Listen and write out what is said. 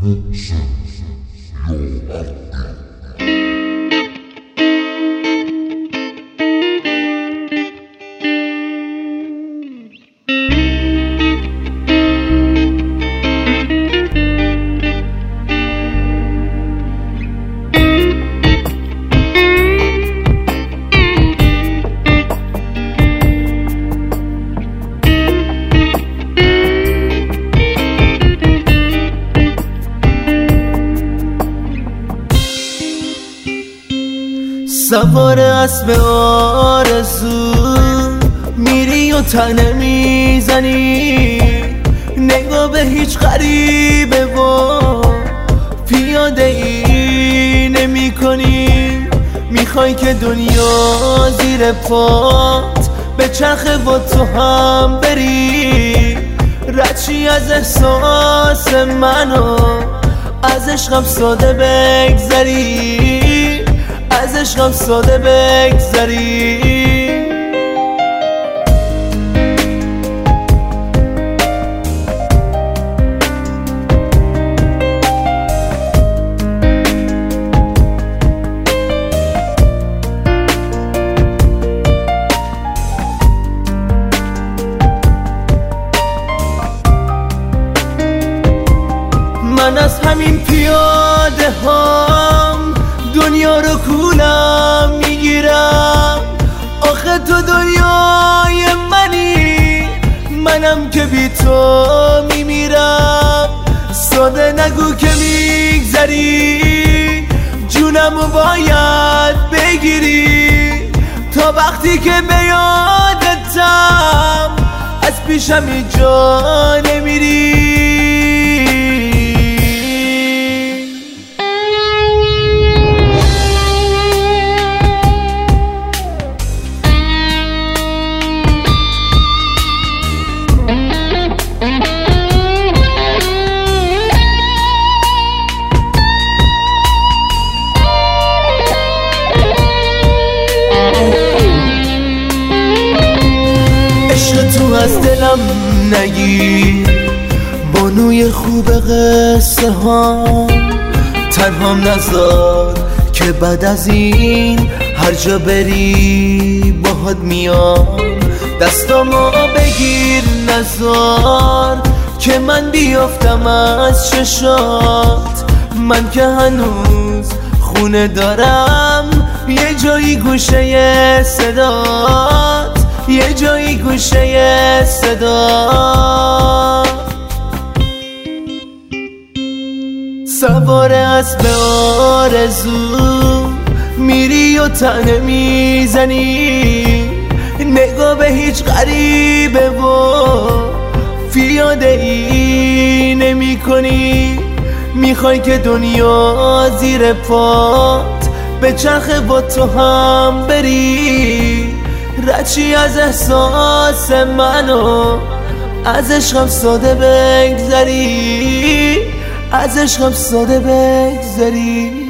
سوار اسب آرزو میری و تنه میزنی، نگاه به هیچ غریبه و پیاده ای نمی کنی. میخوای که دنیا زیر پات به چرخه و تو هم بری، ردشی از احساس منو از عشقم ساده بگذری، از عشقم ساده بگذری. من از همین پیاده هم دنیا رو کولم میگیرم. آخه تو دنیای منی، منم که بی تو میمیرم. ساده نگو که میگذری، جونمو باید بگیری. تا وقتی که به یادتم از پیشم اینجا نمیری. تو از دلم نگیر، بانوی خوب قصه ها. تنهام نذار که بعد از این هر جا بری باهات میام. دستامو بگیر نذار که من بیافتم از چشات. من که هنوز خونه دارم یه جایی گوشه صدات، یه جایی گوشه صدا. سوار اسب آرزو میری و تنه میزنی، نگاه به هیچ غریبه و پیاده ای نمی کنی. میخوای که دنیا زیر پات به چرخه و تو هم بری، ردشی از احساس منو از عشقم ساده بگذری، از عشقم ساده بگذری.